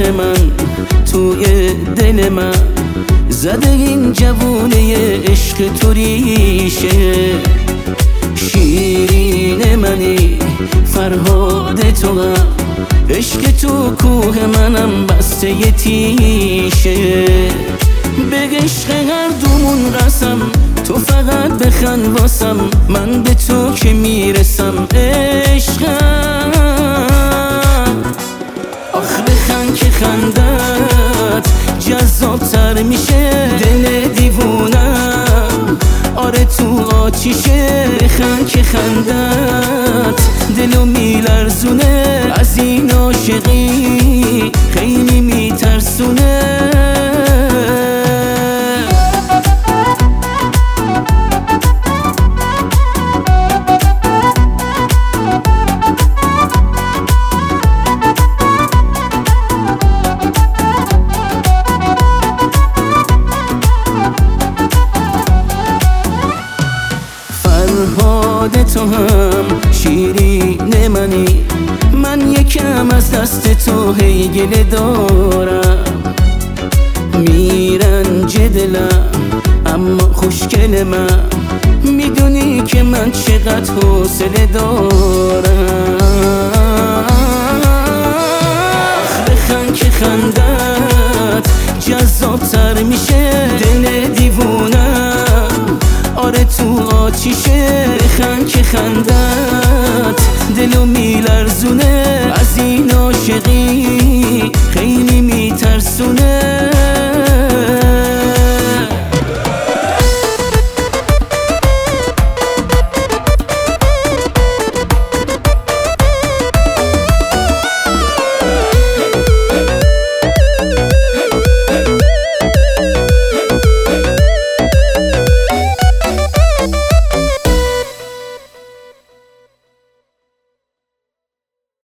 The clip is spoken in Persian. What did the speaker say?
من توی دل من زده این جوونه عشق تو ریشه. شیرین منی فرهاد تو هم عشق تو کوه منم بسته ی تیشه. به عشق هر دومون قسم تو فقط بخند واسم من به تو که میرسم عشقم. آخ بخند که خندت جذاب تر میشه دل دیوونم آره تو آتیشه. بخند که خندت دلو میلرزونه از این عاشقی خیلی میترسونه. فرهاد تو هم شیرین منی من یکم از دست تو هی گله دارم. میرنج دلم اما خوشگل من میدونی که من چقدر حوصله دارم. بخند که خندت جذاب تر میشه دل دیوونم آره تو آتیشه. بخند که خندت دلو میلرزونه از این عاشقی